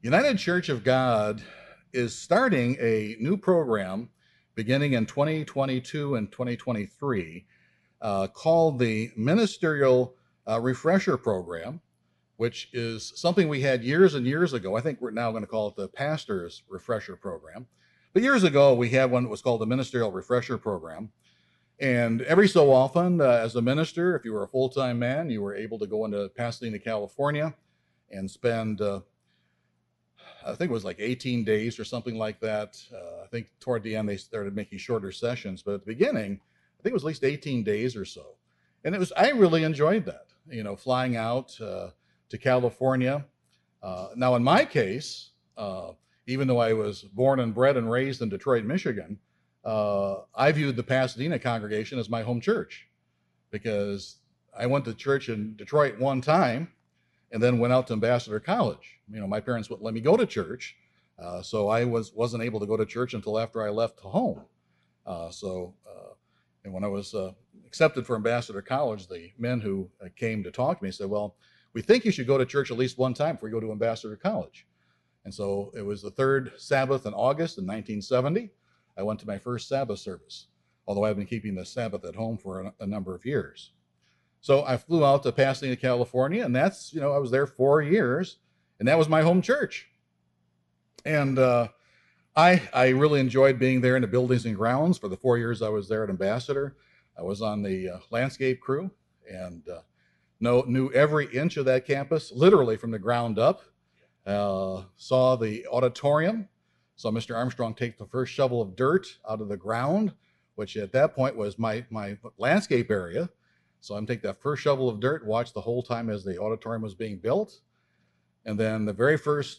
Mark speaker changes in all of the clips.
Speaker 1: United Church of God is starting a new program beginning in 2022 and 2023 called the Ministerial Refresher Program, which is something we had years and years ago. I think we're now going to call it the Pastor's Refresher Program. But years ago, we had one that was called the Ministerial Refresher Program. And every so often, as a minister, if you were a full-time man, you were able to go into Pasadena, California, and spend I think it was like 18 days or something like that. I think toward the end they started making shorter sessions, but at the beginning, I think it was at least 18 days or so. And I really enjoyed that, flying out to California. Now, in my case, even though I was born and bred and raised in Detroit, Michigan, I viewed the Pasadena congregation as my home church because I went to church in Detroit one time and then went out to Ambassador College. My parents wouldn't let me go to church, so I wasn't able to go to church until after I left home. And when I was accepted for Ambassador College, the men who came to talk to me said, "Well, we think you should go to church at least one time before you go to Ambassador College." And so it was the third Sabbath in August in 1970. I went to my first Sabbath service, although I've been keeping the Sabbath at home for a number of years. So I flew out to Pasadena, California, and that's, I was there 4 years, and that was my home church. And I really enjoyed being there in the buildings and grounds. For the 4 years I was there at Ambassador, I was on the landscape crew and knew every inch of that campus, literally from the ground up. Saw the auditorium, saw Mr. Armstrong take the first shovel of dirt out of the ground, which at that point was my landscape area. So I'm take that first shovel of dirt, watch the whole time as the auditorium was being built. And then the very first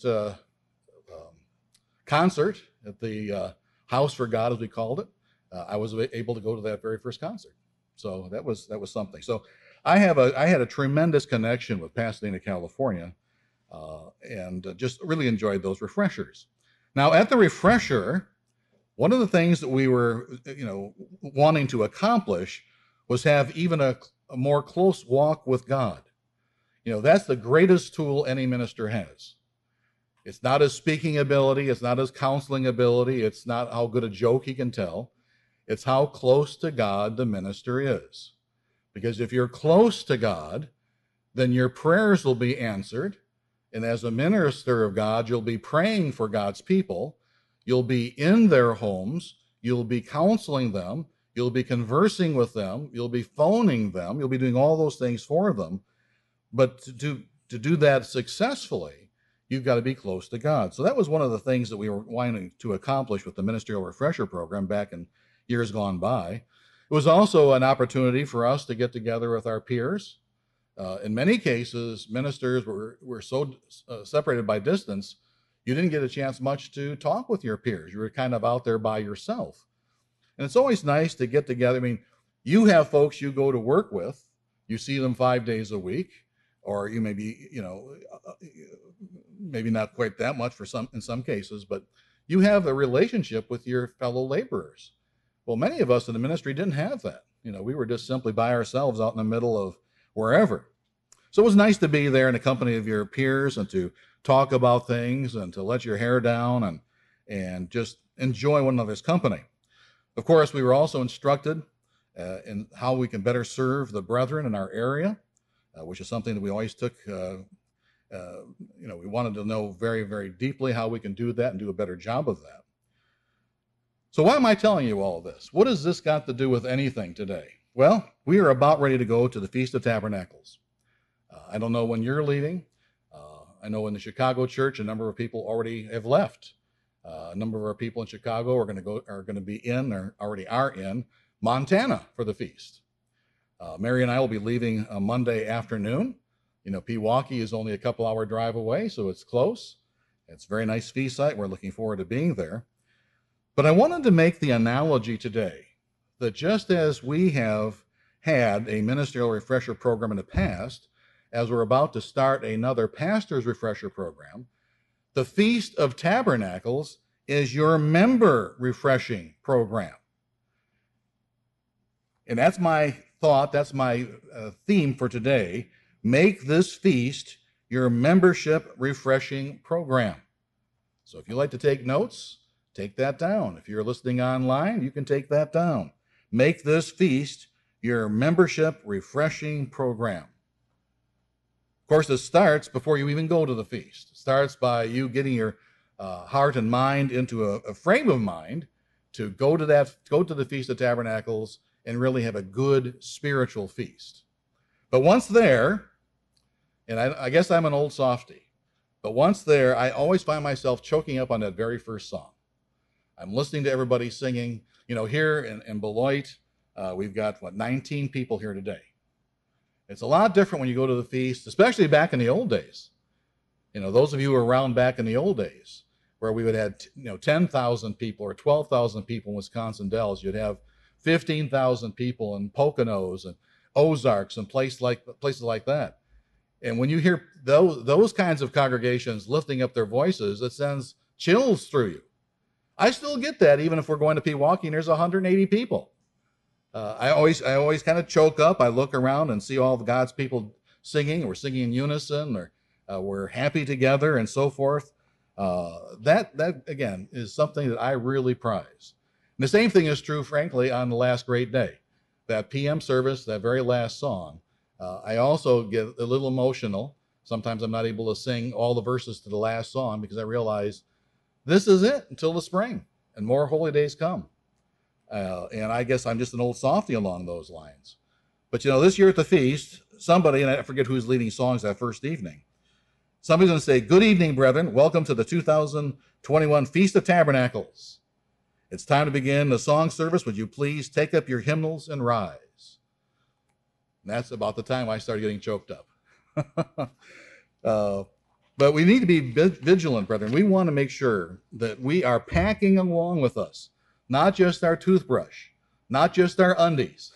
Speaker 1: concert at the House for God, as we called it, I was able to go to that very first concert. So that was something. So I had a tremendous connection with Pasadena, California, and just really enjoyed those refreshers. Now at the refresher, one of the things that we were, wanting to accomplish was have even a more close walk with God. That's the greatest tool any minister has. It's not his speaking ability, it's not his counseling ability, it's not how good a joke he can tell. It's how close to God the minister is. Because if you're close to God, then your prayers will be answered. And as a minister of God, you'll be praying for God's people. You'll be in their homes. You'll be counseling them. You'll be conversing with them. You'll be phoning them. You'll be doing all those things for them. But to do that successfully, you've got to be close to God. So that was one of the things that we were wanting to accomplish with the Ministerial Refresher Program back in years gone by. It was also an opportunity for us to get together with our peers. In many cases, ministers were so separated by distance, you didn't get a chance much to talk with your peers. You were kind of out there by yourself. And it's always nice to get together. I mean, you have folks you go to work with, you see them 5 days a week, or you may be, maybe not quite that much in some cases, but you have a relationship with your fellow laborers. Well, many of us in the ministry didn't have that. We were just simply by ourselves out in the middle of wherever. So it was nice to be there in the company of your peers and to talk about things and to let your hair down and just enjoy one another's company. Of course, we were also instructed in how we can better serve the brethren in our area, which is something that we always took, we wanted to know very, very deeply how we can do that and do a better job of that. So why am I telling you all this? What has this got to do with anything today? Well, we are about ready to go to the Feast of Tabernacles. I don't know when you're leaving. I know in the Chicago church, a number of people already have left. A number of our people in Chicago are going to be in, or already are in, Montana for the feast. Mary and I will be leaving Monday afternoon. Pewaukee is only a couple-hour drive away, so it's close. It's a very nice feast site. We're looking forward to being there. But I wanted to make the analogy today that just as we have had a ministerial refresher program in the past, as we're about to start another pastor's refresher program, the Feast of Tabernacles is your member refreshing program. And that's my thought, that's my theme for today. Make this feast your membership refreshing program. So if you like to take notes, take that down. If you're listening online, you can take that down. Make this feast your membership refreshing program. Of course, it starts before you even go to the feast. It starts by you getting your heart and mind into a frame of mind to go to the Feast of Tabernacles and really have a good spiritual feast. But once there, and I guess I'm an old softy, but once there, I always find myself choking up on that very first song. I'm listening to everybody singing. Here in Beloit, we've got, 19 people here today. It's a lot different when you go to the feast, especially back in the old days. Those of you who were around back in the old days, where we would have 10,000 people or 12,000 people in Wisconsin Dells. You'd have 15,000 people in Poconos and Ozarks and places like that. And when you hear those kinds of congregations lifting up their voices, it sends chills through you. I still get that even if we're going to Pewaukee and there's 180 people. I always kind of choke up. I look around and see all of God's people singing. We're singing in unison, or we're happy together, and so forth. That again is something that I really prize. And the same thing is true, frankly, on the last great day, that PM service, that very last song. I also get a little emotional. Sometimes I'm not able to sing all the verses to the last song because I realize this is it until the spring and more holy days come. And I guess I'm just an old softy along those lines. But this year at the feast, somebody, and I forget who's leading songs that first evening, somebody's going to say, "Good evening, brethren. Welcome to the 2021 Feast of Tabernacles. It's time to begin the song service. Would you please take up your hymnals and rise?" And that's about the time I started getting choked up. But we need to be vigilant, brethren. We want to make sure that we are packing along with us, not just our toothbrush, not just our undies,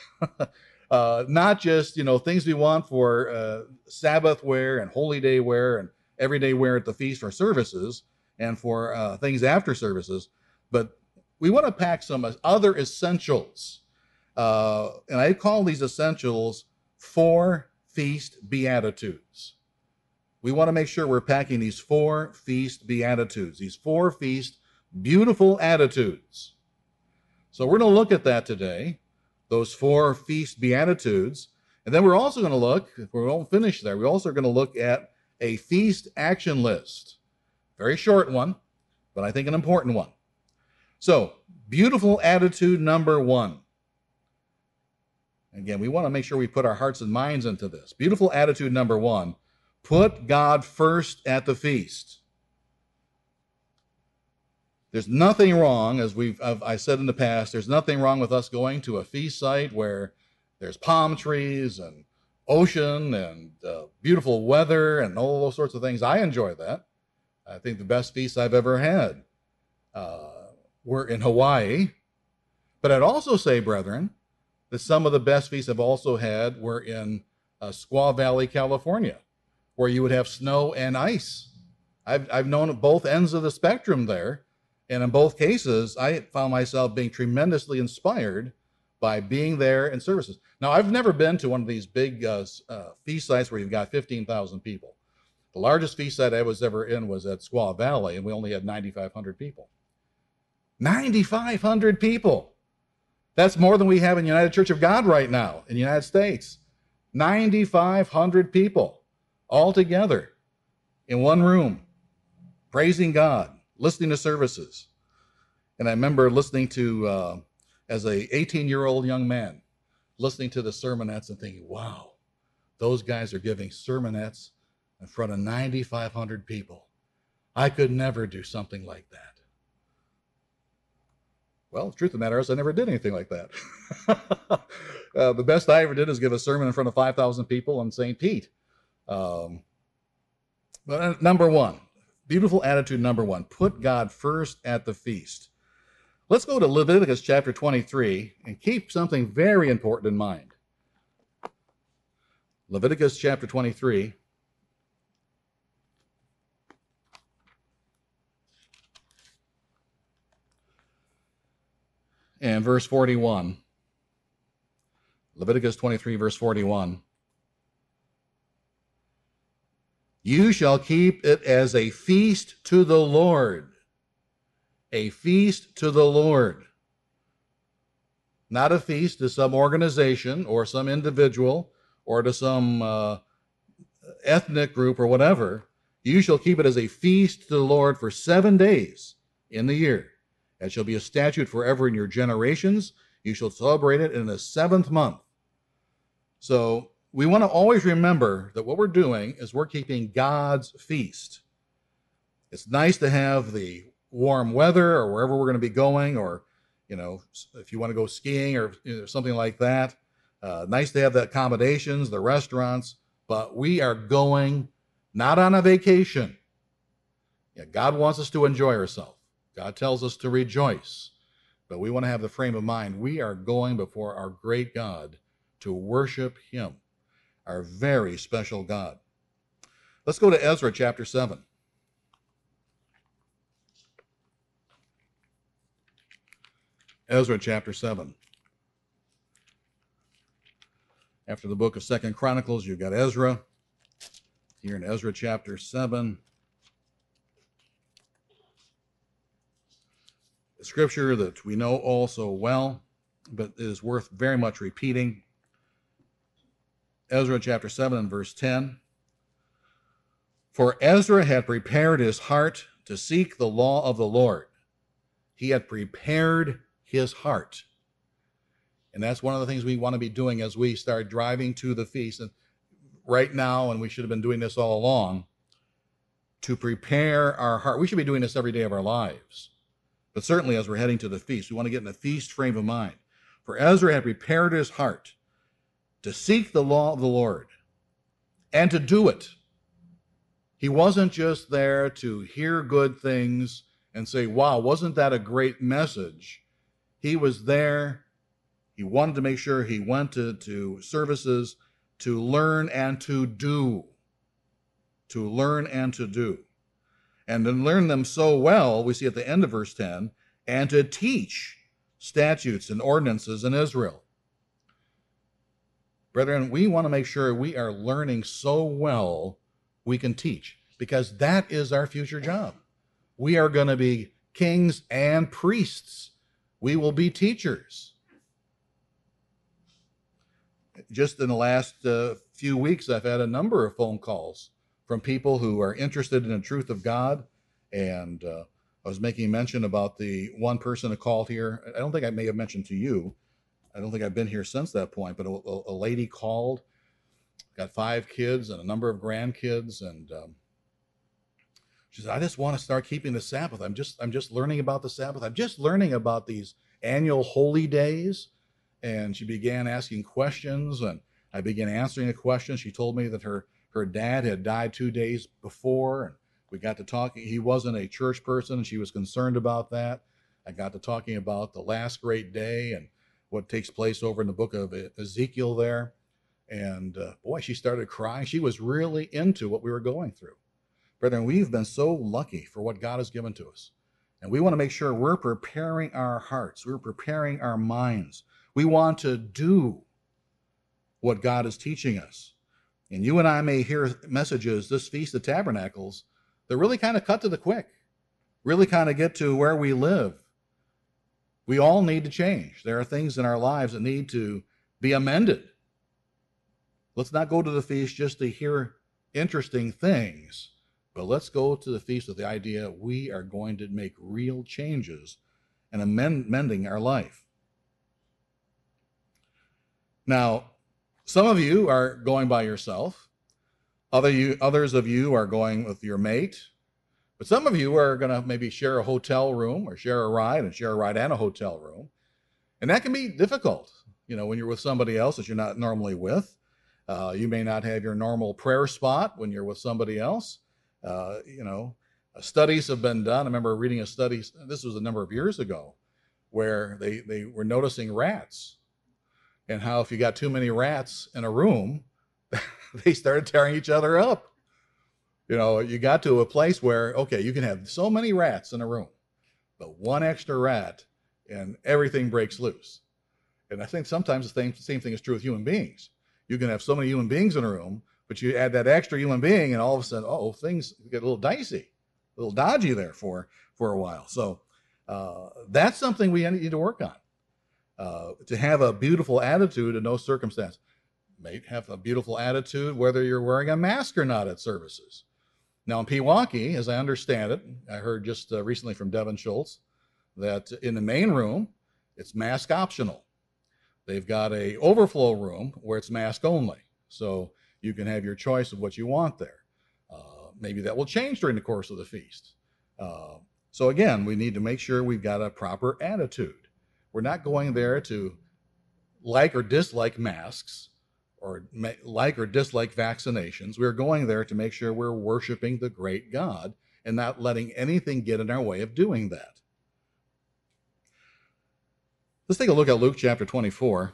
Speaker 1: not just, things we want for Sabbath wear and holy day wear and everyday wear at the feast for services and for things after services, but we want to pack some other essentials. And I call these essentials 4 feast beatitudes. We want to make sure we're packing these 4 feast beatitudes, these 4 feast beautiful attitudes. So we're going to look at that today, those 4 feast beatitudes. And then we're also going to look, if we won't finish there, we're also going to look at a feast action list. Very short one, but I think an important one. So, beautiful attitude number 1. Again, we want to make sure we put our hearts and minds into this. Beautiful attitude number 1, put God first at the feast. There's nothing wrong, as I said in the past, there's nothing wrong with us going to a feast site where there's palm trees and ocean and beautiful weather and all those sorts of things. I enjoy that. I think the best feasts I've ever had were in Hawaii. But I'd also say, brethren, that some of the best feasts I've also had were in Squaw Valley, California, where you would have snow and ice. I've known at both ends of the spectrum there. And in both cases, I found myself being tremendously inspired by being there in services. Now, I've never been to one of these big feast sites where you've got 15,000 people. The largest feast site I was ever in was at Squaw Valley, and we only had 9,500 people. 9,500 people. That's more than we have in United Church of God right now in the United States. 9,500 people all together in one room, praising God, listening to services. And I remember listening to, as a 18-year-old young man, listening to the sermonettes and thinking, wow, those guys are giving sermonettes in front of 9,500 people. I could never do something like that. Well, the truth of the matter is I never did anything like that. The best I ever did is give a sermon in front of 5,000 people on St. Pete. But number 1, beautiful attitude number 1, put God first at the feast. Let's go to Leviticus chapter 23 and keep something very important in mind. Leviticus chapter 23. And verse 41. Leviticus 23, verse 41. You shall keep it as a feast to the Lord A feast to the Lord. Not a feast to some organization or some individual or to some ethnic group or whatever. You shall keep it as a feast to the Lord for 7 days in the year. It shall be a statute forever in your generations. You shall celebrate it in the 7th month. So we want to always remember that what we're doing is we're keeping God's feast. It's nice to have the warm weather or wherever we're going to be going, or, if you want to go skiing or something like that. Nice to have the accommodations, the restaurants, but we are going not on a vacation. Yeah, God wants us to enjoy ourselves. God tells us to rejoice, but we want to have the frame of mind. We are going before our great God to worship him, our very special God. Let's go to Ezra chapter 7. Ezra chapter 7. After the book of 2 Chronicles, you've got Ezra. Here in Ezra chapter 7. A scripture that we know all so well, but it is worth very much repeating. Ezra chapter 7 and verse 10. For Ezra had prepared his heart to seek the law of the Lord. He had prepared his heart. And that's one of the things we want to be doing as we start driving to the feast. And right now, and we should have been doing this all along, to prepare our heart. We should be doing this every day of our lives. But certainly as we're heading to the feast, we want to get in a feast frame of mind. For Ezra had prepared his heart to seek the law of the Lord and to do it. He wasn't just there to hear good things and say, wow, wasn't that a great message? He was there. He wanted to make sure he went to services to learn and to do. To learn and to do. And to learn them so well, we see at the end of verse 10, and to teach statutes and ordinances in Israel. Brethren, we want to make sure we are learning so well we can teach, because that is our future job. We are going to be kings and priests. We will be teachers. Just in the last few weeks, I've had a number of phone calls from people who are interested in the truth of God. And I was making mention about the one person who called here. I don't think I may have mentioned to you. I don't think I've been here since that point, but a lady called, got 5 kids and a number of grandkids. And she said, I just want to start keeping the Sabbath. I'm just learning about the Sabbath. I'm just learning about these annual holy days. And she began asking questions, and I began answering the questions. She told me that her dad had died 2 days before, and we got to talking. He wasn't a church person, and she was concerned about that. I got to talking about the last great day and what takes place over in the book of Ezekiel there. And boy, she started crying. She was really into what we were going through. Brethren, we've been so lucky for what God has given to us. And we want to make sure we're preparing our hearts. We're preparing our minds. We want to do what God is teaching us. And you and I may hear messages this Feast of Tabernacles that really kind of cut to the quick, really kind of get to where we live. We all need to change. There are things in our lives that need to be amended. Let's not go to the feast just to hear interesting things, but let's go to the feast with the idea we are going to make real changes and amending our life. Now, some of you are going by yourself. Others of you are going with your mate. But some of you are going to maybe share a hotel room or share a ride and a hotel room. And that can be difficult, when you're with somebody else that you're not normally with. You may not have your normal prayer spot when you're with somebody else. Studies have been done. I remember reading a study, this was a number of years ago, where they were noticing rats. And how if you got too many rats in a room, they started tearing each other up. You got to a place where, okay, you can have so many rats in a room, but one extra rat and everything breaks loose. And I think sometimes the same thing is true with human beings. You can have so many human beings in a room, but you add that extra human being and all of a sudden, things get a little dicey, a little dodgy there for a while. So That's something we need to work on. To have a beautiful attitude in no circumstance. May have a beautiful attitude whether you're wearing a mask or not at services. Now in Pewaukee, as I understand it, I heard just recently from Devin Schultz that in the main room, it's mask optional. They've got a overflow room where it's mask only. So you can have your choice of what you want there. Maybe that will change during the course of the feast. So again, we need to make sure we've got a proper attitude. We're not going there to like or dislike masks or like or dislike vaccinations. We're going there to make sure we're worshiping the great God and not letting anything get in our way of doing that. Let's take a look at Luke chapter 24.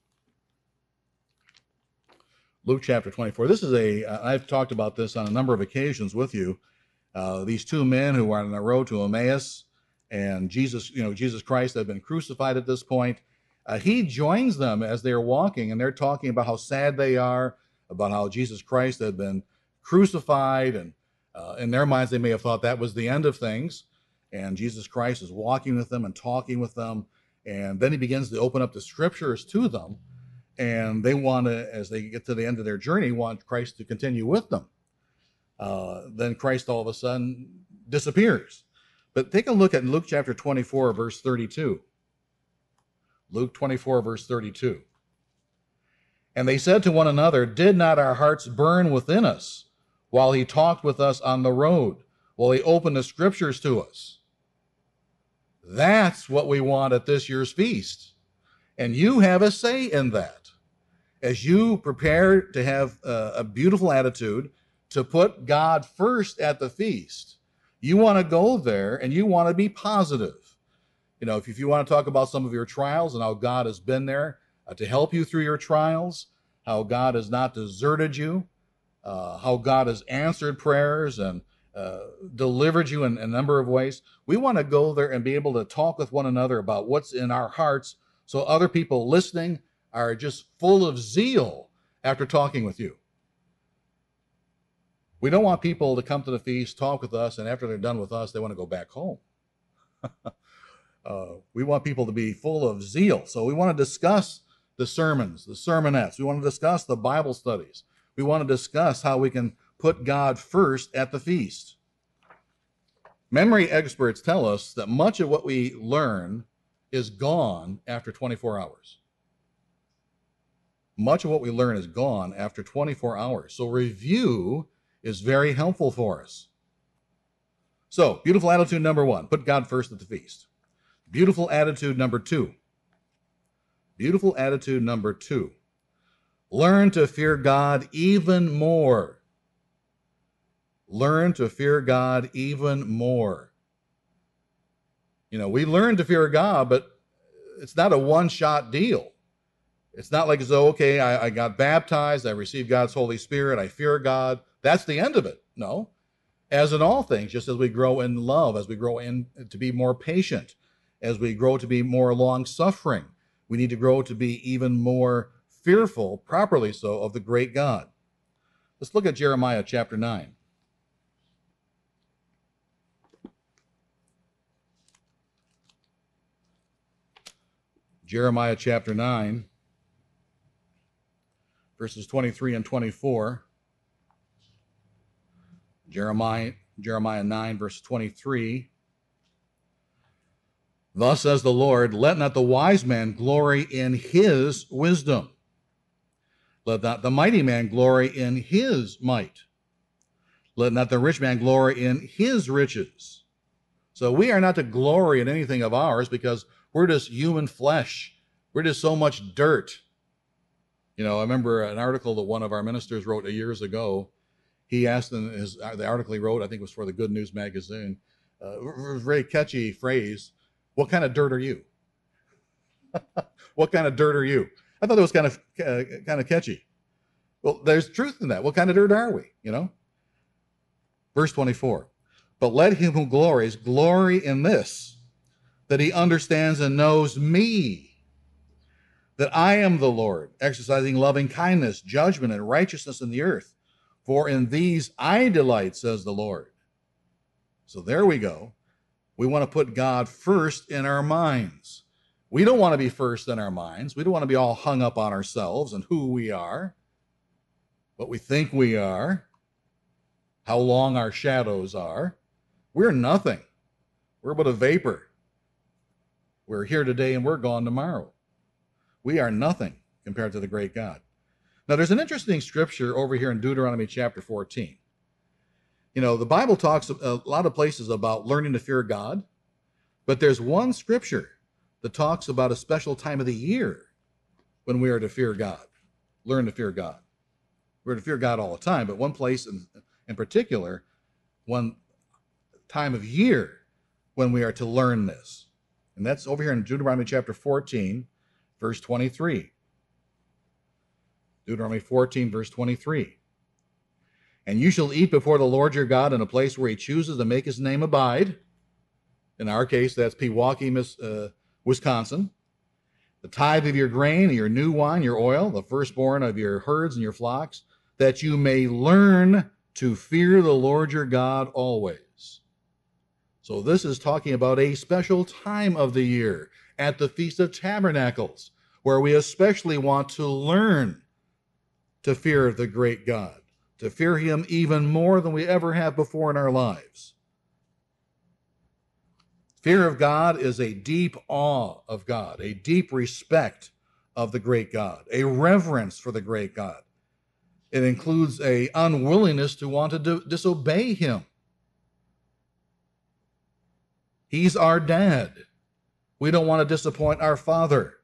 Speaker 1: Luke chapter 24. This is I've talked about this on a number of occasions with you. These two men who are on the road to Emmaus, and Jesus Christ had been crucified at this point. He joins them as they're walking, and they're talking about how sad they are, about how Jesus Christ had been crucified, and in their minds they may have thought that was the end of things. And Jesus Christ is walking with them and talking with them, and then he begins to open up the scriptures to them, and they want to, as they get to the end of their journey, want Christ to continue with them. Then Christ all of a sudden disappears. But take a look at Luke chapter 24, verse 32. Luke 24, verse 32. And they said to one another, did not our hearts burn within us while he talked with us on the road, while he opened the scriptures to us? That's what we want at this year's feast. And you have a say in that. As you prepare to have a beautiful attitude, to put God first at the feast, you want to go there and you want to be positive. You know, if you want to talk about some of your trials and how God has been there to help you through your trials, how God has not deserted you, how God has answered prayers and delivered you in a number of ways, we want to go there and be able to talk with one another about what's in our hearts so other people listening are just full of zeal after talking with you. We don't want people to come to the feast, talk with us, and after they're done with us, they want to go back home. We want people to be full of zeal. So we want to discuss the sermons, the sermonettes. We want to discuss the Bible studies. We want to discuss how we can put God first at the feast. Memory experts tell us that much of what we learn is gone after 24 hours. Much of what we learn is gone after 24 hours. So review is very helpful for us. So, beautiful attitude number one, put God first at the feast. Beautiful attitude number two. Beautiful attitude number two. Learn to fear God even more. Learn to fear God even more. You know, we learn to fear God, but it's not a one-shot deal. It's not like as though, okay, I got baptized, I received God's Holy Spirit, I fear God. That's the end of it. No. As in all things, just as we grow in love, as we grow in to be more patient, as we grow to be more long-suffering, we need to grow to be even more fearful, properly so, of the great God. Let's look at Jeremiah chapter 9. Jeremiah chapter 9, verses 23 and 24. Jeremiah 9, verse 23. Thus says the Lord, let not the wise man glory in his wisdom. Let not the mighty man glory in his might. Let not the rich man glory in his riches. So we are not to glory in anything of ours because we're just human flesh. We're just so much dirt. You know, I remember an article that one of our ministers wrote years ago. He asked in the article he wrote, I think it was for the Good News magazine, a very catchy phrase, what kind of dirt are you? What kind of dirt are you? I thought it was kind of catchy. Well, there's truth in that. What kind of dirt are we, you know? Verse 24, but let him who glories glory in this, that he understands and knows me, that I am the Lord, exercising loving kindness, judgment, and righteousness in the earth. For in these I delight, says the Lord. So there we go. We want to put God first in our minds. We don't want to be first in our minds. We don't want to be all hung up on ourselves and who we are, what we think we are, how long our shadows are. We're nothing. We're but a vapor. We're here today and we're gone tomorrow. We are nothing compared to the great God. Now, there's an interesting scripture over here in Deuteronomy chapter 14. You know, the Bible talks a lot of places about learning to fear God, but there's one scripture that talks about a special time of the year when we are to fear God, learn to fear God. We're to fear God all the time, but one place in particular, one time of year when we are to learn this. And that's over here in Deuteronomy chapter 14, verse 23. Deuteronomy 14, verse 23. And you shall eat before the Lord your God in a place where he chooses to make his name abide. In our case, that's Pewaukee, Wisconsin. The tithe of your grain, your new wine, your oil, the firstborn of your herds and your flocks, that you may learn to fear the Lord your God always. So this is talking about a special time of the year at the Feast of Tabernacles, where we especially want to learn to fear the great God, to fear him even more than we ever have before in our lives. Fear of God is a deep awe of God, a deep respect of the great God, a reverence for the great God. It includes an unwillingness to want to disobey him. He's our dad. We don't want to disappoint our Father.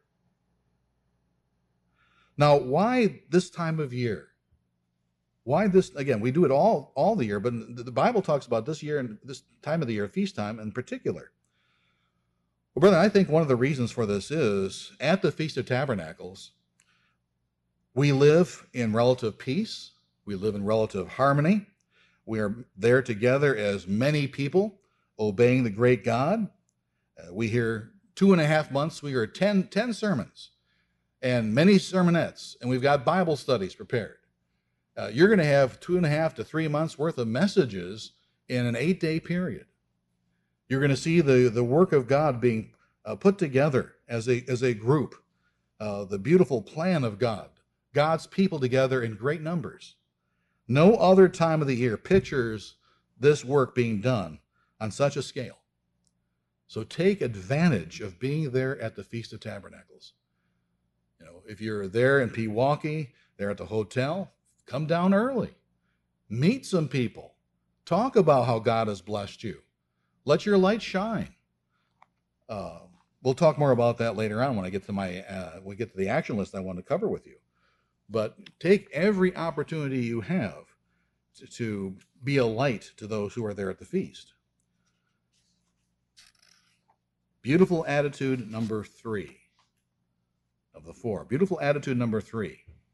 Speaker 1: Now, why this time of year? Why this? Again, we do it all the year, but the Bible talks about this year and this time of the year, feast time in particular. Well, brother, I think one of the reasons for this is at the Feast of Tabernacles, we live in relative peace. We live in relative harmony. We are there together as many people obeying the great God. We hear 2.5 months, we hear 10 sermons and many sermonettes, and we've got Bible studies prepared. You're going to have 2.5 to 3 months worth of messages in an 8-day period. You're going to see the work of God being put together as a group, the beautiful plan of God, God's people together in great numbers. No other time of the year pictures this work being done on such a scale. So take advantage of being there at the Feast of Tabernacles. You know, if you're there in Pewaukee, there at the hotel, come down early. Meet some people. Talk about how God has blessed you. Let your light shine. We'll talk more about that later on when I get to we get to the action list I want to cover with you. But take every opportunity you have to be a light to those who are there at the feast. Beautiful attitude number 3 of the 4. Beautiful attitude number 3.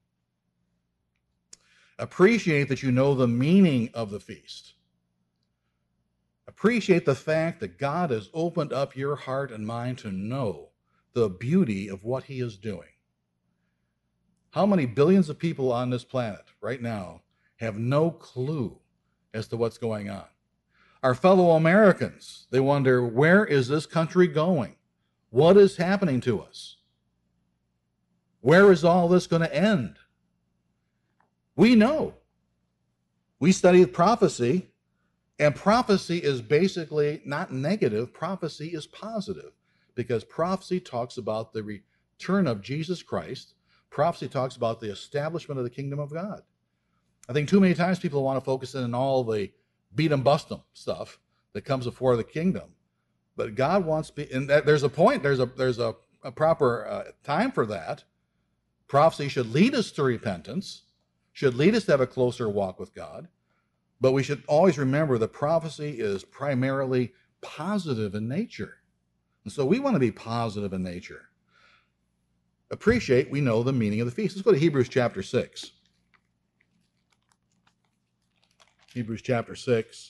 Speaker 1: Appreciate that you know the meaning of the feast. Appreciate the fact that God has opened up your heart and mind to know the beauty of what he is doing. How many billions of people on this planet right now have no clue as to what's going on? Our fellow Americans, they wonder, where is this country going? What is happening to us? Where is all this going to end? We know. We studied prophecy, and prophecy is basically not negative. Prophecy is positive, because prophecy talks about the return of Jesus Christ. Prophecy talks about the establishment of the kingdom of God. I think too many times people want to focus in on all the beat 'em bust 'em stuff that comes before the kingdom, but God wants, and there's a point, there's a proper time for that. Prophecy should lead us to repentance, should lead us to have a closer walk with God, but we should always remember that prophecy is primarily positive in nature, and so we want to be positive in nature. Appreciate we know the meaning of the feast. Let's go to Hebrews chapter 6. Hebrews chapter 6.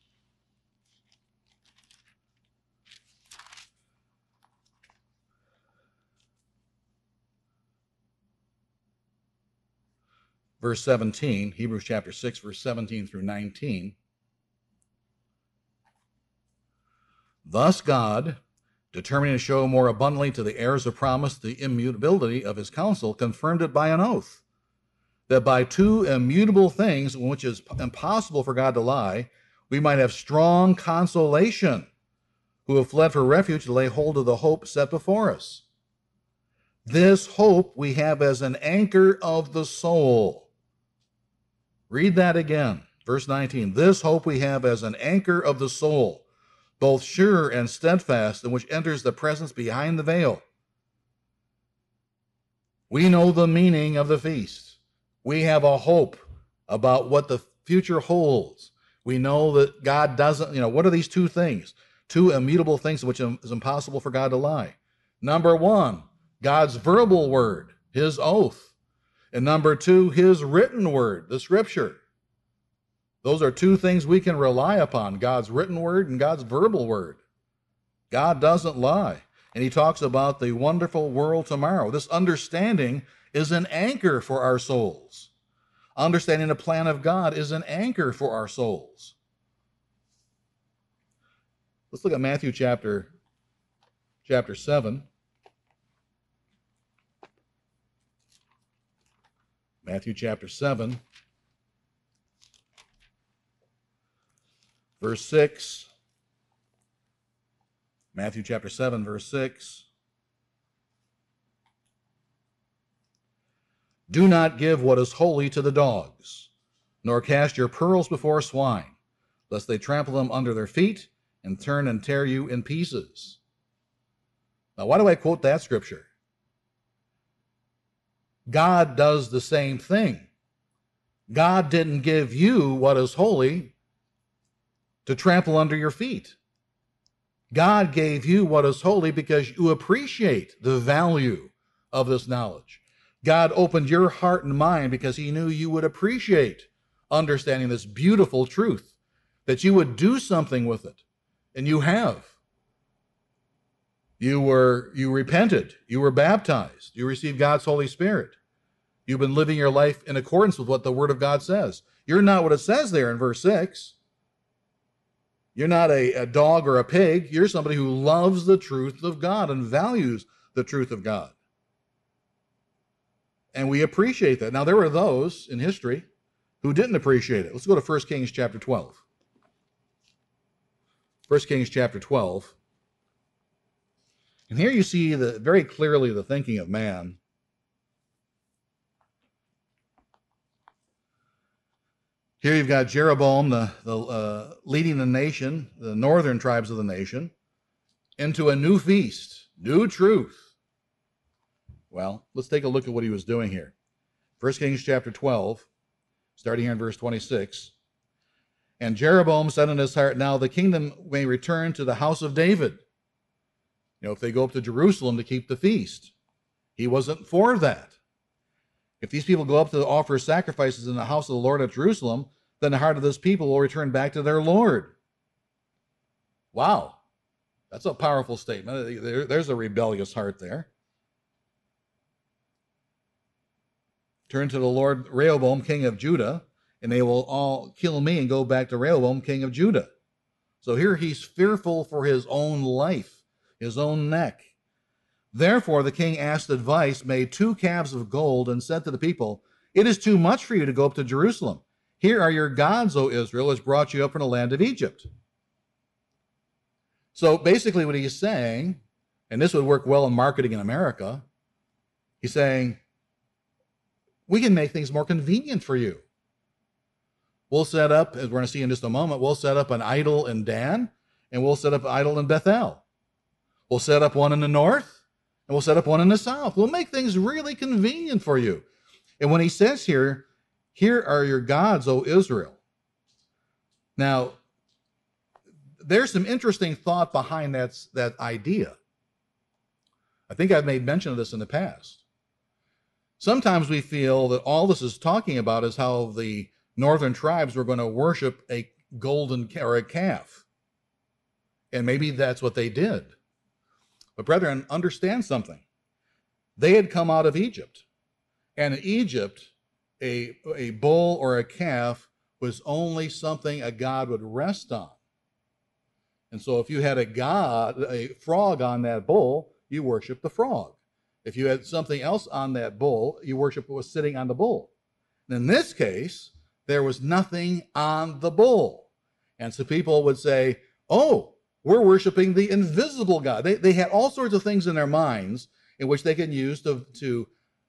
Speaker 1: Verse 17, Hebrews chapter 6, verse 17 through 19. Thus God, determining to show more abundantly to the heirs of promise the immutability of his counsel, confirmed it by an oath, that by two immutable things, in which it is impossible for God to lie, we might have strong consolation, who have fled for refuge to lay hold of the hope set before us. This hope we have as an anchor of the soul. Read that again. Verse 19. This hope we have as an anchor of the soul, both sure and steadfast, in which enters the presence behind the veil. We know the meaning of the feast. We have a hope about what the future holds. We know that God doesn't, what are these two things? Two immutable things which is impossible for God to lie. Number one, God's verbal word, his oath. And number two, his written word, the scripture. Those are two things we can rely upon, God's written word and God's verbal word. God doesn't lie. And he talks about the wonderful world tomorrow. This understanding is an anchor for our souls. Understanding the plan of God is an anchor for our souls. Let's look at Matthew chapter 7. Matthew chapter 7, verse 6. Matthew chapter 7, verse 6. Do not give what is holy to the dogs, nor cast your pearls before swine, lest they trample them under their feet and turn and tear you in pieces. Now, why do I quote that scripture? God does the same thing. God didn't give you what is holy to trample under your feet. God gave you what is holy because you appreciate the value of this knowledge. God opened your heart and mind because he knew you would appreciate understanding this beautiful truth, that you would do something with it. And you have. You repented. You were baptized. You received God's Holy Spirit. You've been living your life in accordance with what the Word of God says. You're not what it says there in verse 6. You're not a dog or a pig. You're somebody who loves the truth of God and values the truth of God. And we appreciate that. Now, there were those in history who didn't appreciate it. Let's go to 1 Kings chapter 12. 1 Kings chapter 12. And here you see very clearly the thinking of man. Here you've got Jeroboam, leading the nation, the northern tribes of the nation, into a new feast, new truth. Well, let's take a look at what he was doing here. 1 Kings chapter 12, starting here in verse 26. And Jeroboam said in his heart, now the kingdom may return to the house of David. If they go up to Jerusalem to keep the feast. He wasn't for that. If these people go up to offer sacrifices in the house of the Lord at Jerusalem, then the heart of this people will return back to their Lord. Wow. That's a powerful statement. There's a rebellious heart there. Turn to the Lord Rehoboam, king of Judah, and they will all kill me and go back to Rehoboam, king of Judah. So here he's fearful for his own life, his own neck. Therefore the king asked advice, made 2 calves of gold, and said to the people, it is too much for you to go up to Jerusalem. Here are your gods, O Israel, which brought you up from the land of Egypt. So basically what he's saying, and this would work well in marketing in America, he's saying, we can make things more convenient for you. We'll set up, as we're going to see in just a moment, we'll set up an idol in Dan, and we'll set up an idol in Bethel. We'll set up one in the north, and we'll set up one in the south. We'll make things really convenient for you. And when he says here, here are your gods, O Israel. Now, there's some interesting thought behind that idea. I think I've made mention of this in the past. Sometimes we feel that all this is talking about is how the northern tribes were going to worship a golden or a calf. And maybe that's what they did. But brethren, understand something. They had come out of Egypt. And in Egypt, a bull or a calf was only something a god would rest on. And so if you had a frog on that bull, you worship the frog. If you had something else on that bull, you worship what was sitting on the bull. And in this case, there was nothing on the bull. And so people would say, oh, we're worshiping the invisible God. They had all sorts of things in their minds in which they can use to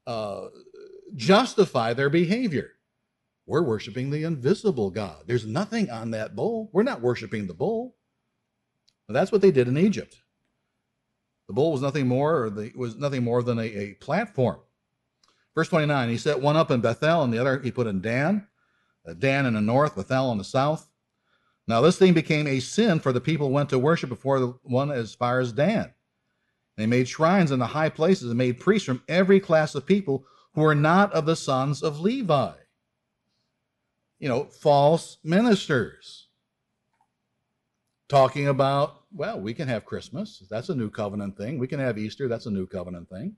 Speaker 1: justify their behavior. We're worshiping the invisible God. There's nothing on that bull. We're not worshiping the bull. And that's what they did in Egypt. The bull was nothing more, than a platform. Verse 29, he set one up in Bethel, and the other he put in Dan. Dan in the north, Bethel in the south. Now this thing became a sin, for the people went to worship before the one as far as Dan. They made shrines in the high places and made priests from every class of people who were not of the sons of Levi. False ministers. Talking about, well, we can have Christmas. That's a new covenant thing. We can have Easter. That's a new covenant thing.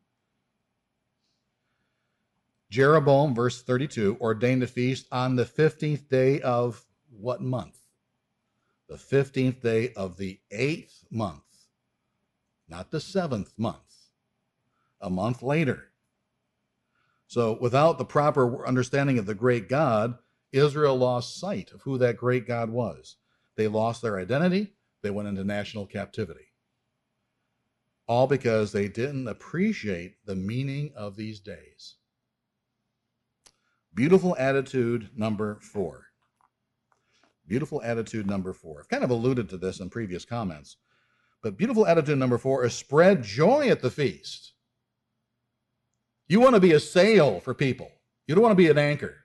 Speaker 1: Jeroboam, verse 32, ordained a feast on the 15th day of what month? The 15th day of the 8th month, not the 7th month, a month later. So without the proper understanding of the great God, Israel lost sight of who that great God was. They lost their identity. They went into national captivity. All because they didn't appreciate the meaning of these days. Beautiful attitude number 4. Beautiful attitude number 4. I've kind of alluded to this in previous comments, but beautiful attitude number 4 is spread joy at the feast. You want to be a sail for people. You don't want to be an anchor.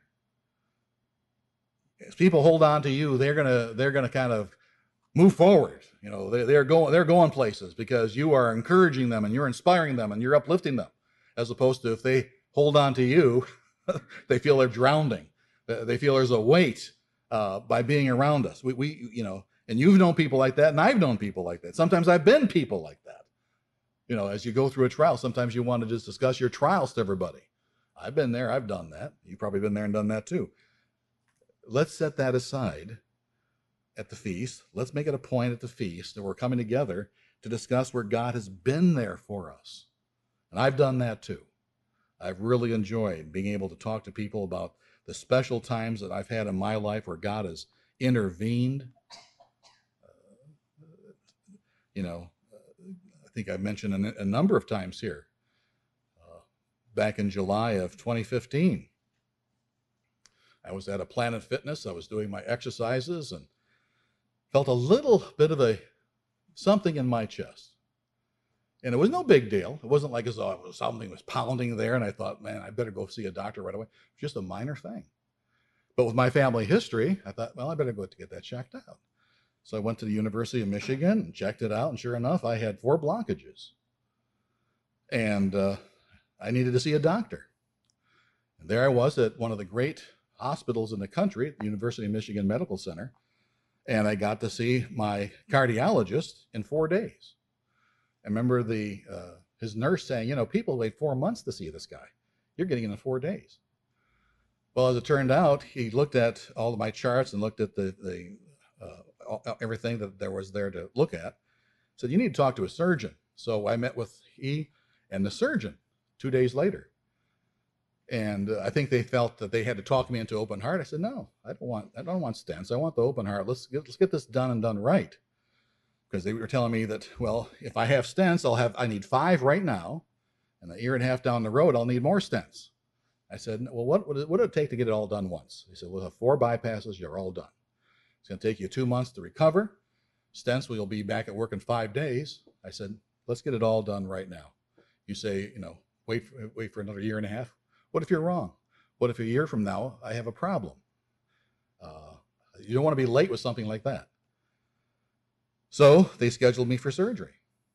Speaker 1: As people hold on to you, they're gonna kind of move forward. They're going places because you are encouraging them and you're inspiring them and you're uplifting them, as opposed to if they hold on to you, they feel they're drowning. They feel there's a weight by being around us. And you've known people like that, and I've known people like that. Sometimes I've been people like that. As you go through a trial, sometimes you want to just discuss your trials to everybody. I've been there. I've done that. You've probably been there and done that too. Let's set that aside at the feast. Let's make it a point at the feast that we're coming together to discuss where God has been there for us. And I've done that too. I've really enjoyed being able to talk to people about the special times that I've had in my life where God has intervened. I think I've mentioned a number of times here. Back in July of 2015, I was at a Planet Fitness. I was doing my exercises and felt a little bit of something in my chest. And it was no big deal. It wasn't like as though something was pounding there and I thought, man, I better go see a doctor right away. It was just a minor thing. But with my family history, I thought, well, I better go to get that checked out. So I went to the University of Michigan and checked it out. And sure enough, I had 4 blockages. And I needed to see a doctor. And there I was at one of the great hospitals in the country, the University of Michigan Medical Center. And I got to see my cardiologist in 4 days. I remember his nurse saying, people wait 4 months to see this guy. You're getting in 4 days. Well, as it turned out, he looked at all of my charts and looked at everything that there was there to look at. Said, you need to talk to a surgeon. So I met with he and the surgeon 2 days later. And I think they felt that they had to talk me into open heart. I said, no, I don't want stents. I want the open heart. Let's get this done and done right. Because they were telling me that, well, if I have stents, I need 5 right now. And a year and a half down the road, I'll need more stents. I said, well, what would it take to get it all done once? He said, we'll have 4 bypasses. You're all done. It's going to take you 2 months to recover. Stents, you'll be back at work in 5 days. I said, let's get it all done right now. You say, wait for another year and a half. What if you're wrong? What if a year from now I have a problem? You don't want to be late with something like that. So they scheduled me for surgery.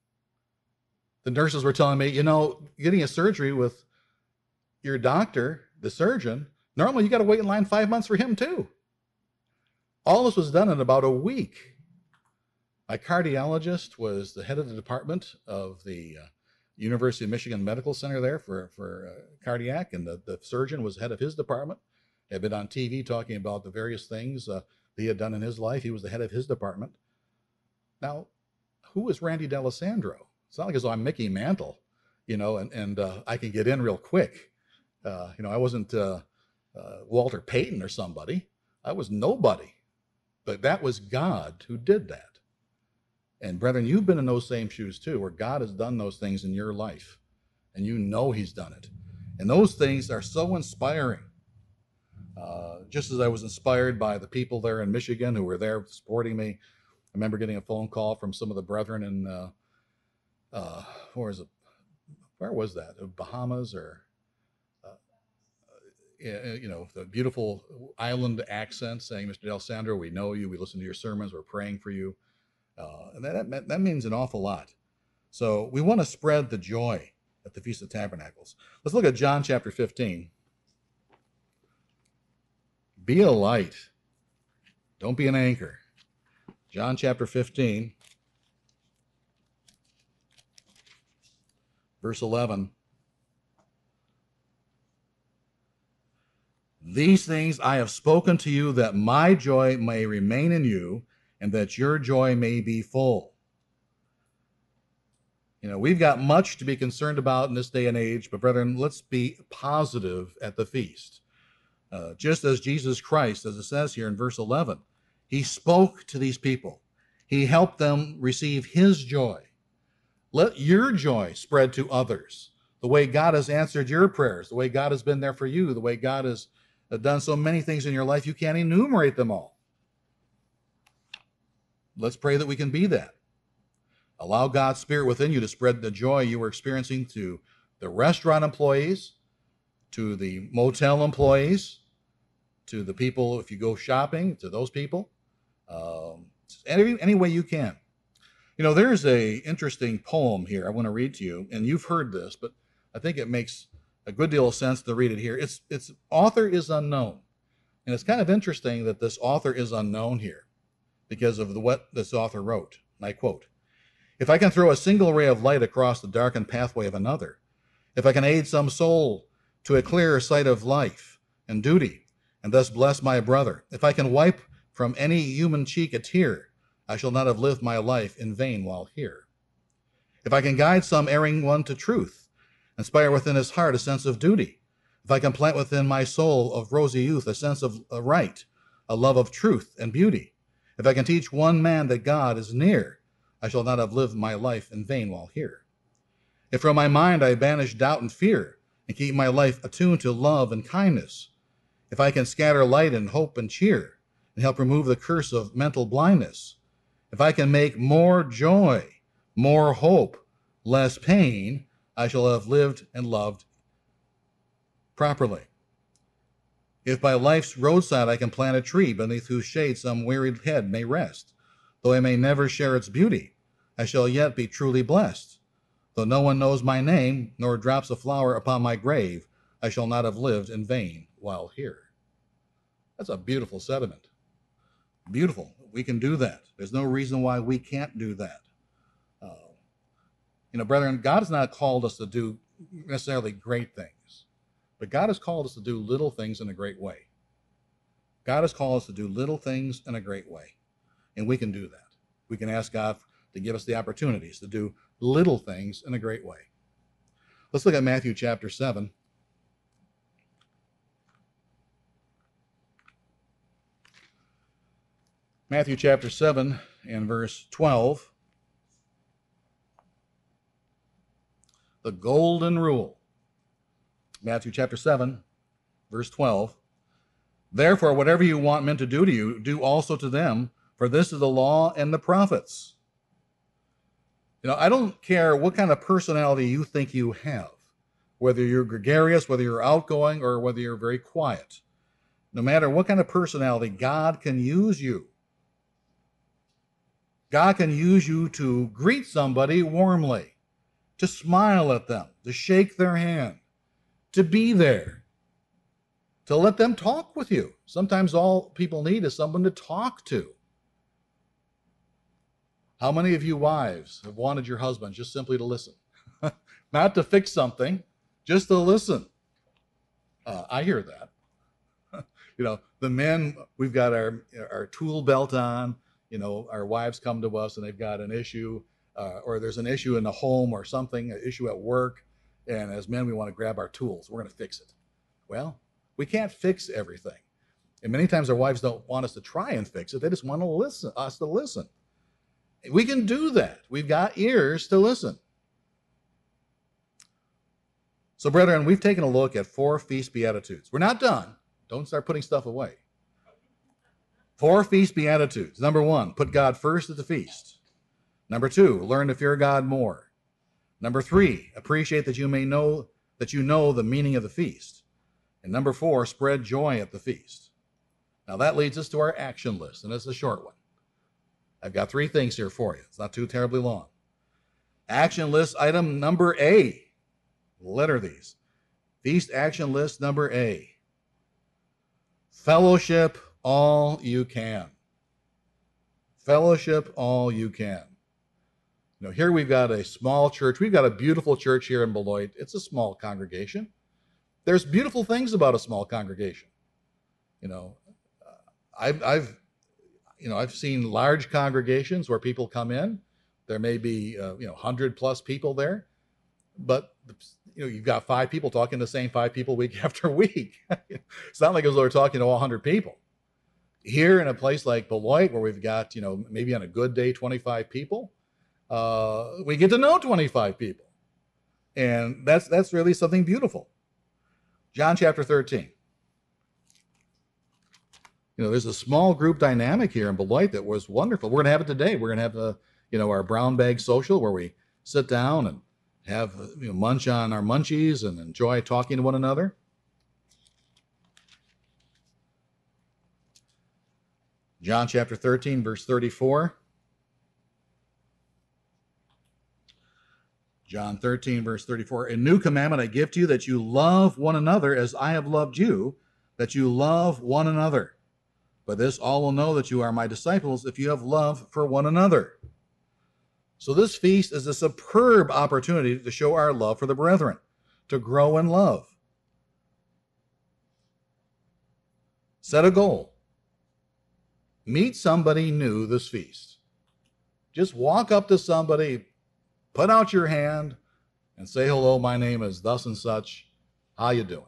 Speaker 1: The nurses were telling me, getting a surgery with your doctor, the surgeon, normally you got to wait in line 5 months for him too. All this was done in about a week. My cardiologist was the head of the department of the University of Michigan Medical Center there for cardiac, and the surgeon was head of his department. Had been on TV talking about the various things he had done in his life. He was the head of his department. Now, who is Randy D'Alessandro? It's not like as though I'm Mickey Mantle, and I can get in real quick. I wasn't Walter Payton or somebody. I was nobody. But that was God who did that. And brethren, you've been in those same shoes too, where God has done those things in your life, and you know He's done it. And those things are so inspiring. Just as I was inspired by the people there in Michigan who were there supporting me, I remember getting a phone call from some of the brethren in, where was that? The Bahamas or, the beautiful island accent saying, Mr. D'Alessandro, we know you, we listen to your sermons, we're praying for you. And that means an awful lot. So we want to spread the joy at the Feast of Tabernacles. Let's look at John chapter 15. Be a light. Don't be an anchor. John chapter 15, verse 11. These things I have spoken to you, that my joy may remain in you, and that your joy may be full. We've got much to be concerned about in this day and age, but brethren, let's be positive at the feast. Just as Jesus Christ, as it says here in verse 11, He spoke to these people. He helped them receive His joy. Let your joy spread to others. The way God has answered your prayers, the way God has been there for you, the way God has done so many things in your life, you can't enumerate them all. Let's pray that we can be that. Allow God's Spirit within you to spread the joy you were experiencing to the restaurant employees, to the motel employees, to the people, if you go shopping, to those people. Any way you can. There's a interesting poem here I want to read to you, and you've heard this, but I think it makes a good deal of sense to read it here. Its author is unknown, and it's kind of interesting that this author is unknown here because of what this author wrote. And I quote, "If I can throw a single ray of light across the darkened pathway of another, if I can aid some soul to a clearer sight of life and duty, and thus bless my brother, if I can wipe from any human cheek a tear, I shall not have lived my life in vain while here. If I can guide some erring one to truth, inspire within his heart a sense of duty, if I can plant within my soul of rosy youth a sense of right, a love of truth and beauty, if I can teach one man that God is near, I shall not have lived my life in vain while here. If from my mind I banish doubt and fear, and keep my life attuned to love and kindness, if I can scatter light and hope and cheer, and help remove the curse of mental blindness, if I can make more joy, more hope, less pain, I shall have lived and loved properly. If by life's roadside I can plant a tree beneath whose shade some wearied head may rest, though I may never share its beauty, I shall yet be truly blessed. Though no one knows my name, nor drops a flower upon my grave, I shall not have lived in vain while here." That's a beautiful sentiment. Beautiful. We can do that. There's no reason why we can't do that. Brethren, God has not called us to do necessarily great things, but God has called us to do little things in a great way. God has called us to do little things in a great way, and we can do that. We can ask God to give us the opportunities to do little things in a great way. Let's look at Matthew chapter 7. Matthew chapter 7 and verse 12. The golden rule. Matthew chapter 7, verse 12. "Therefore, whatever you want men to do to you, do also to them, for this is the law and the prophets." I don't care what kind of personality you think you have, whether you're gregarious, whether you're outgoing, or whether you're very quiet. No matter what kind of personality, God can use you. God can use you to greet somebody warmly, to smile at them, to shake their hand, to be there, to let them talk with you. Sometimes all people need is someone to talk to. How many of you wives have wanted your husband just simply to listen? Not to fix something, just to listen. I hear that. The men, we've got our tool belt on, our wives come to us and they've got an issue, or there's an issue in the home or something, an issue at work, and as men, we want to grab our tools. We're going to fix it. Well, we can't fix everything. And many times our wives don't want us to try and fix it. They just want us to listen. We can do that. We've got ears to listen. So, brethren, we've taken a look at 4 feast beatitudes. We're not done. Don't start putting stuff away. 4 feast beatitudes. Number 1, put God first at the feast. Number 2, learn to fear God more. Number 3, appreciate that you know the meaning of the feast. And number 4, spread joy at the feast. Now that leads us to our action list, and it's a short one. I've got 3 things here for you. It's not too terribly long. Action list item number A. Letter these. Feast action list number A. Fellowship all you can. Fellowship all you can. Here we've got a small church. We've got a beautiful church here in Beloit. It's a small congregation. There's beautiful things about a small congregation. I've seen large congregations where people come in. There may be 100 plus people there, but you've got 5 people talking to the same 5 people week after week. It's not like as though we're talking to all 100 people. Here in a place like Beloit, where we've got maybe on a good day 25 people, we get to know 25 people, and that's really something beautiful. John chapter 13. There's a small group dynamic here in Beloit that was wonderful. We're going to have it today. We're going to have our brown bag social where we sit down and have munch on our munchies and enjoy talking to one another. John chapter 13, verse 34. John 13, verse 34. A new commandment I give to you, that you love one another as I have loved you, that you love one another. By this all will know that you are my disciples, if you have love for one another. So this feast is a superb opportunity to show our love for the brethren, to grow in love. Set a goal. Meet somebody new this feast. Just walk up to somebody, put out your hand, and say, hello, my name is thus and such. How you doing?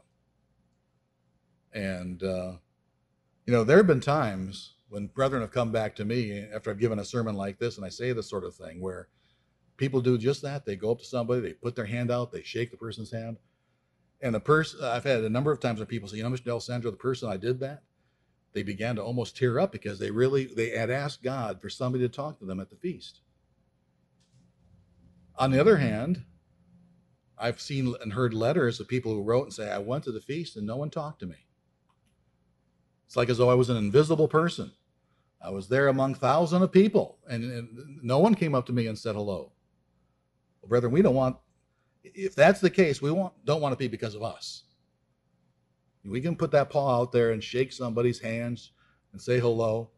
Speaker 1: And, there have been times when brethren have come back to me after I've given a sermon like this, and I say this sort of thing, where people do just that. They go up to somebody, they put their hand out, they shake the person's hand. And I've had a number of times where people say, Mr. D'Alessandro, the person I did that, they began to almost tear up because they had asked God for somebody to talk to them at the feast. On the other hand, I've seen and heard letters of people who wrote and say, I went to the feast and no one talked to me. It's like as though I was an invisible person. I was there among thousands of people, and no one came up to me and said hello. Well, brethren, if that's the case, we don't want it to be because of us. We can put that paw out there and shake somebody's hands and say hello,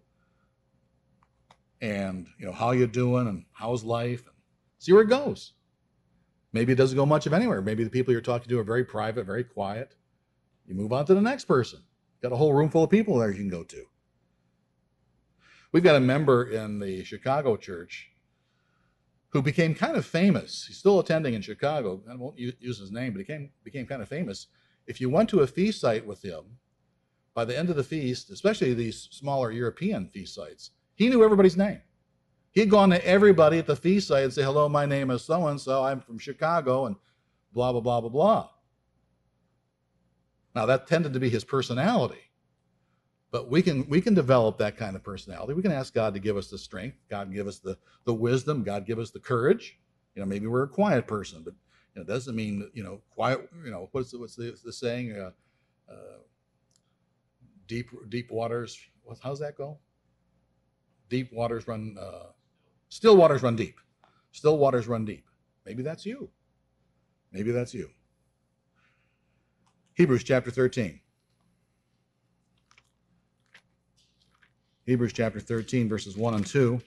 Speaker 1: and how you doing and how's life, and see where it goes. Maybe it doesn't go much of anywhere. Maybe the people you're talking to are very private, very quiet. You move on to the next person. Got a whole room full of people there you can go to. We've got a member in the Chicago church who became kind of famous. He's still attending in Chicago. I won't use his name, but he became kind of famous. If you went to a feast site with him, by the end of the feast, especially these smaller European feast sites, he knew everybody's name. He'd gone to everybody at the feast site and say, hello, my name is so-and-so, I'm from Chicago, and blah, blah, blah, blah, blah. Now, that tended to be his personality, but we can develop that kind of personality. We can ask God to give us the strength, God give us the wisdom, God give us the courage. Maybe we're a quiet person, but it doesn't mean quiet. What's the saying? Deep waters. How's that go? Deep waters run. Still waters run deep. Still waters run deep. Maybe that's you. Maybe that's you. Hebrews chapter 13. Hebrews chapter 13, verses 1 and 2.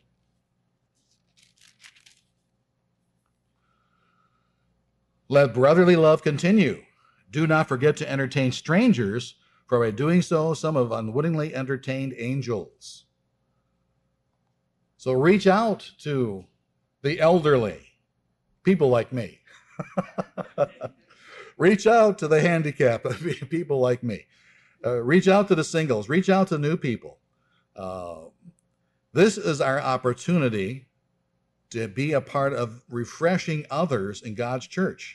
Speaker 1: Let brotherly love continue. Do not forget to entertain strangers, for by doing so, some have unwittingly entertained angels. So reach out to the elderly, people like me. Reach out to the handicapped, people like me. Reach out to the singles. Reach out to new people. This is our opportunity to be a part of refreshing others in God's church.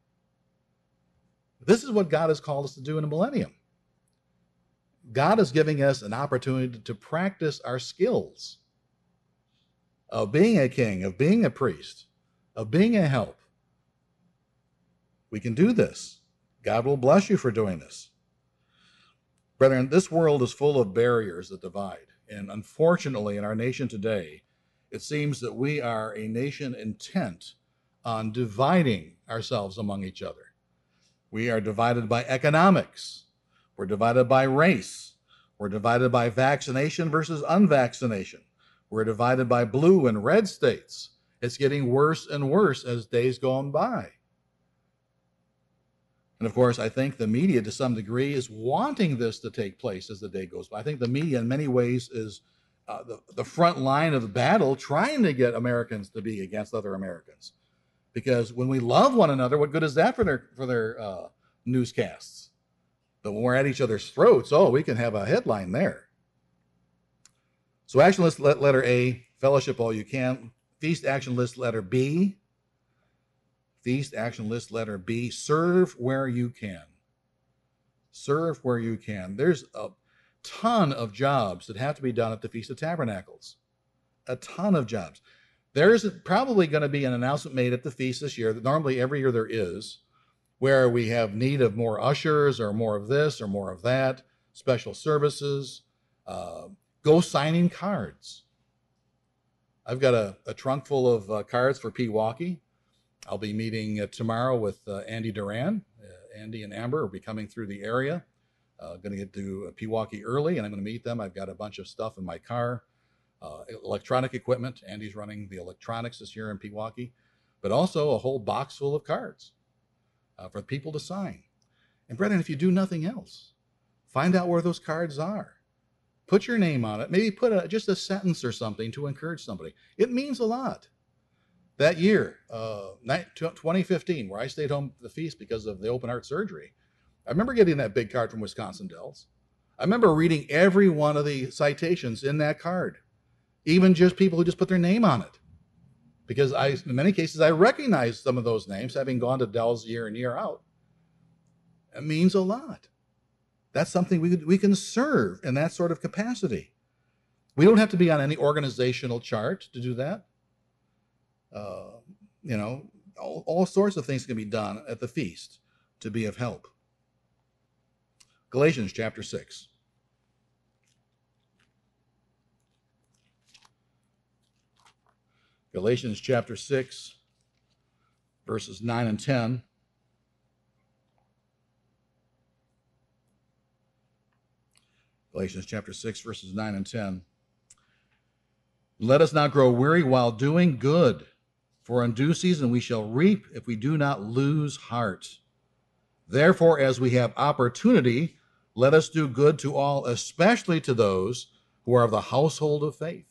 Speaker 1: This is what God has called us to do in the millennium. God is giving us an opportunity to practice our skills of being a king, of being a priest, of being a help. We can do this. God will bless you for doing this. Brethren, this world is full of barriers that divide. And unfortunately, in our nation today, it seems that we are a nation intent on dividing ourselves among each other. We are divided by economics. We're divided by race. We're divided by vaccination versus unvaccination. We're divided by blue and red states. It's getting worse and worse as days go on by. And of course, I think the media to some degree is wanting this to take place as the day goes by. I think the media in many ways is the front line of the battle, trying to get Americans to be against other Americans. Because when we love one another, what good is that for their newscasts? But when we're at each other's throats, oh, we can have a headline there. So action list letter A, fellowship all you can. Feast action list letter B. Feast action list letter B, serve where you can. Serve where you can. There's a ton of jobs that have to be done at the Feast of Tabernacles. A ton of jobs. There's probably going to be an announcement made at the feast this year, that normally every year there is, where we have need of more ushers or more of this or more of that, special services. Go signing cards. I've got a trunk full of cards for Pewaukee. I'll be meeting tomorrow with Andy Duran. Andy and Amber will be coming through the area. Going to get to Pewaukee early, and I'm going to meet them. I've got a bunch of stuff in my car, electronic equipment. Andy's running the electronics this year in Pewaukee, but also a whole box full of cards for people to sign. And brethren, if you do nothing else, find out where those cards are. Put your name on it. Maybe put just a sentence or something to encourage somebody. It means a lot. That year, 2015, where I stayed home for the feast because of the open heart surgery, I remember getting that big card from Wisconsin Dells. I remember reading every one of the citations in that card, even just people who just put their name on it. Because in many cases, I recognize some of those names, having gone to Dells year in, year out. It means a lot. That's something we can serve in that sort of capacity. We don't have to be on any organizational chart to do that. All sorts of things can be done at the feast to be of help. Galatians chapter 6. Galatians chapter 6, verses 9 and 10. Galatians chapter 6, verses 9 and 10. Let us not grow weary while doing good, for in due season we shall reap if we do not lose heart. Therefore, as we have opportunity, let us do good to all, especially to those who are of the household of faith.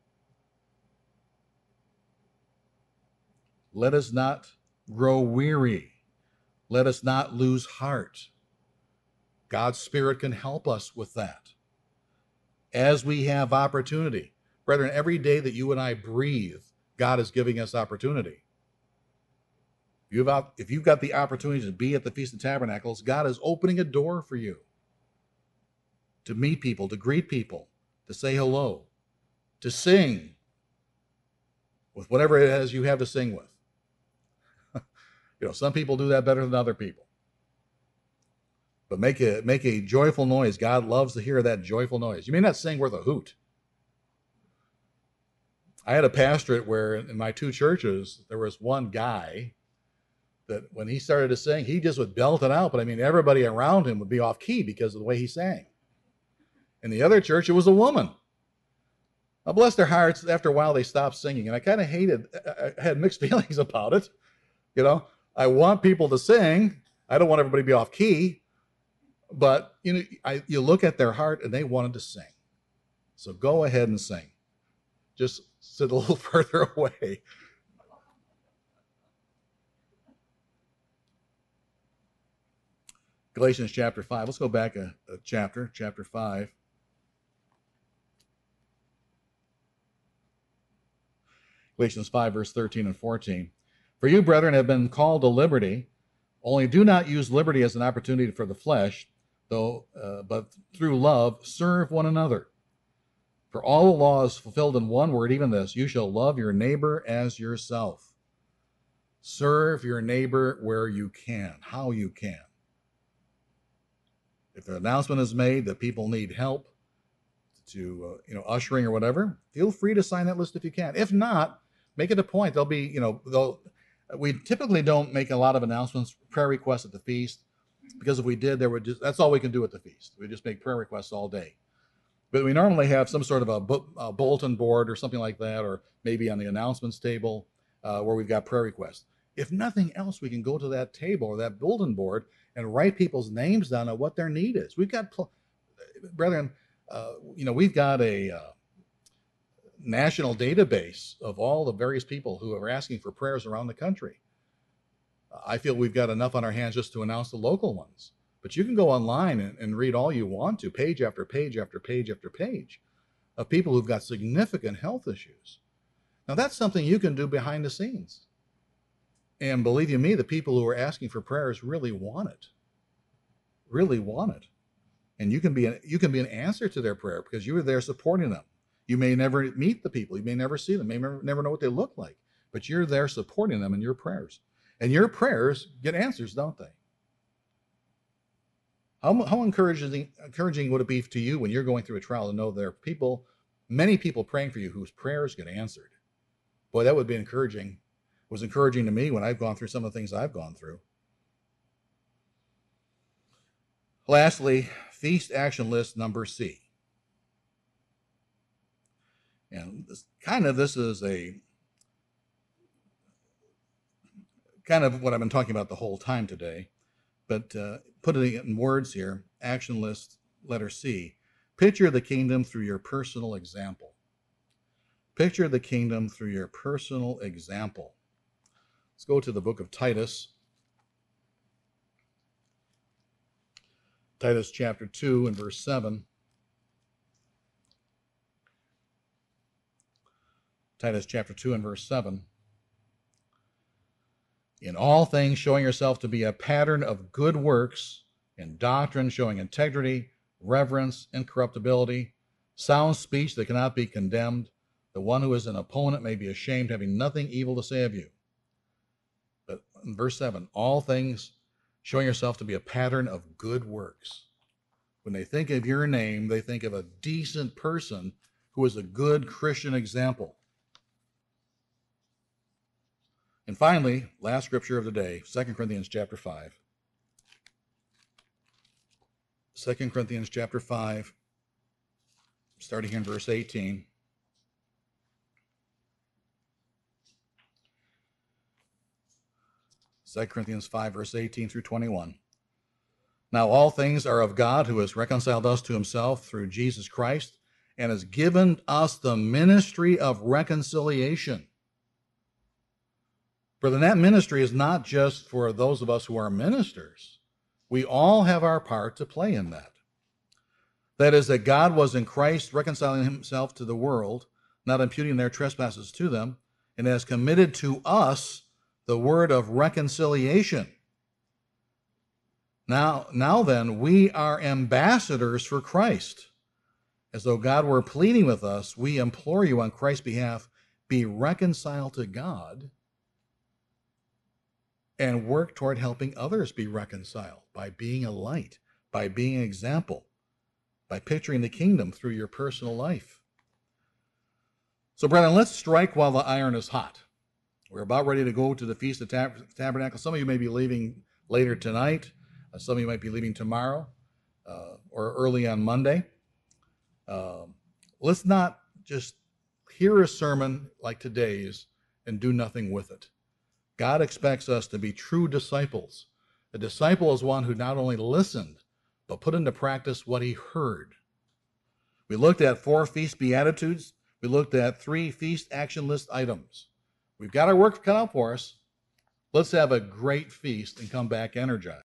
Speaker 1: Let us not grow weary. Let us not lose heart. God's Spirit can help us with that. As we have opportunity. Brethren, every day that you and I breathe, God is giving us opportunity. If you've got the opportunity to be at the Feast of Tabernacles, God is opening a door for you to meet people, to greet people, to say hello, to sing with whatever it is you have to sing with. Some people do that better than other people. But make a joyful noise. God loves to hear that joyful noise. You may not sing worth a hoot. I had a pastorate where in my two churches, there was one guy that when he started to sing, he just would belt it out. But everybody around him would be off key because of the way he sang. In the other church, it was a woman. Now, bless their hearts, after a while they stopped singing. And I kind of I had mixed feelings about it. I want people to sing. I don't want everybody to be off key. But, you look at their heart and they wanted to sing. So go ahead and sing. just sit a little further away. Galatians chapter 5. Let's go back a chapter 5. Galatians 5, verse 13 and 14. For you, brethren, have been called to liberty, only do not use liberty as an opportunity for the flesh, but through love serve one another. For all the law is fulfilled in one word, even this: you shall love your neighbor as yourself. Serve your neighbor where you can, how you can. If the announcement is made that people need help to, ushering or whatever, feel free to sign that list if you can. If not, make it a point. There'll be, we typically don't make a lot of announcements, prayer requests at the feast, because if we did, that's all we can do at the feast. We just make prayer requests all day. But we normally have some sort of a bulletin board or something like that, or maybe on the announcements table where we've got prayer requests. If nothing else, we can go to that table or that bulletin board and write people's names down on what their need is. We've got, brethren, we've got a national database of all the various people who are asking for prayers around the country. I feel we've got enough on our hands just to announce the local ones. But you can go online and read all you want to, page after page after page after page, of people who've got significant health issues. Now, that's something you can do behind the scenes. And believe you me, the people who are asking for prayers really want it. Really want it. And you can be an answer to their prayer because you are there supporting them. You may never meet the people. You may never see them. You may never know what they look like. But you're there supporting them in your prayers. And your prayers get answers, don't they? How encouraging would it be to you when you're going through a trial to know there are many people praying for you whose prayers get answered? Boy, that would be encouraging. It was encouraging to me when I've gone through some of the things I've gone through. Lastly, feast action list number C. And this is a kind of what I've been talking about the whole time today, but putting it in words here, action list, letter C. Picture the kingdom through your personal example. Picture the kingdom through your personal example. Let's go to the book of Titus. Titus chapter 2 and verse 7. Titus chapter 2 and verse 7. In all things showing yourself to be a pattern of good works, in doctrine showing integrity, reverence, incorruptibility, sound speech that cannot be condemned. The one who is an opponent may be ashamed, having nothing evil to say of you. But in verse 7, all things showing yourself to be a pattern of good works. When they think of your name, they think of a decent person who is a good Christian example. And finally, last scripture of the day, 2 Corinthians chapter 5. 2 Corinthians chapter 5, starting here in verse 18. Second Corinthians 5, verse 18 through 21. Now all things are of God, who has reconciled us to himself through Jesus Christ, and has given us the ministry of reconciliation. For that ministry is not just for those of us who are ministers. We all have our part to play in that. That is, that God was in Christ reconciling himself to the world, not imputing their trespasses to them, and has committed to us the word of reconciliation. Now then, we are ambassadors for Christ. As though God were pleading with us, we implore you on Christ's behalf, be reconciled to God and work toward helping others be reconciled by being a light, by being an example, by picturing the kingdom through your personal life. So, brethren, let's strike while the iron is hot. We're about ready to go to the Feast of Tabernacles. Some of you may be leaving later tonight. Some of you might be leaving tomorrow or early on Monday. Let's not just hear a sermon like today's and do nothing with it. God expects us to be true disciples. A disciple is one who not only listened, but put into practice what he heard. We looked at 4 feast beatitudes We looked at 3 feast action list items. We've got our work cut out for us. Let's have a great feast and come back energized.